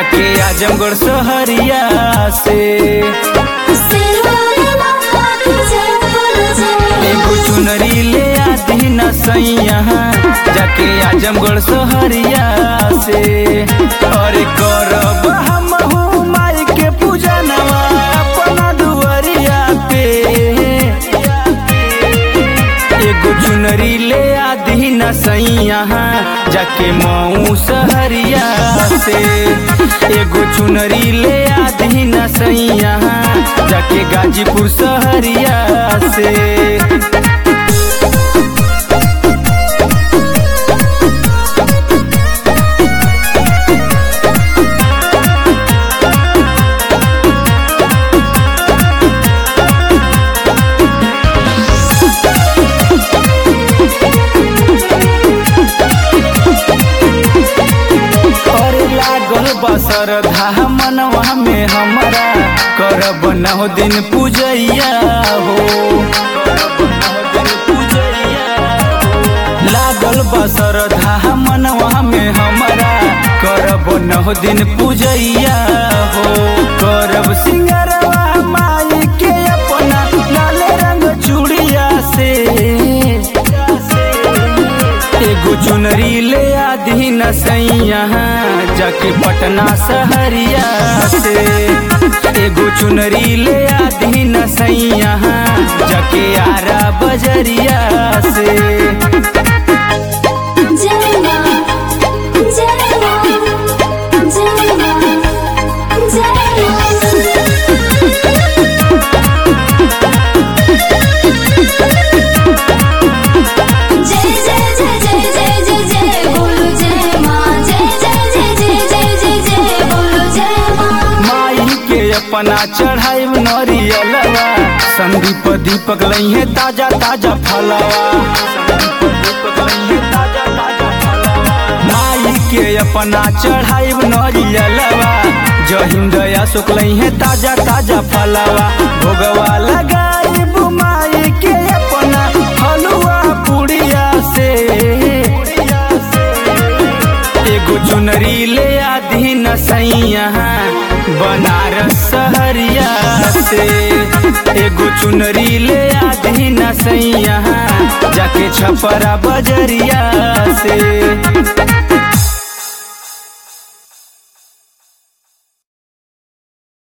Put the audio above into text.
जाके आजमगढ़ सहरिया से। एगो चुनरी ले आती न सैया जाके आजमगढ़ सहरिया से। अरे करब हमहू माई के पूजनवा अपना दुआरिया पे। एगो चुनरी ले आती न सैया जाके मऊ सहरिया से। एगो चुनरी ले आती न सैया जाके गाजीपुर सहरिया से। बसर धा मनवा में हमारा करब नौ दिन पूजैया हो। लागल बसर धा मनवा में हमारा करब नौ दिन पूजैया हो। करब सिंगरवा माई के अपना लाल रंग चूड़िया से। एगो चुनरी ले आधी न सैया जाके पटना सहरिया से। एगो चुनरी ले आधी न सैया जाके आरा बजरिया से। अपना चढ़ाई नरियलवा संदीप दीपक लइहे ताजा ताजा फलवा। माई के अपना चढ़ाई नरियलवा जहिंद अशोक लइहे ताजा ताजा फलवा। भोगवा लगाई माई के अपना हलुआ पुड़िया से। एगो चुनरी ले आधी न सैया बनारस सहरिया से। एगो चुनरी ले आधी न सैया जाके छपरा बजरिया से।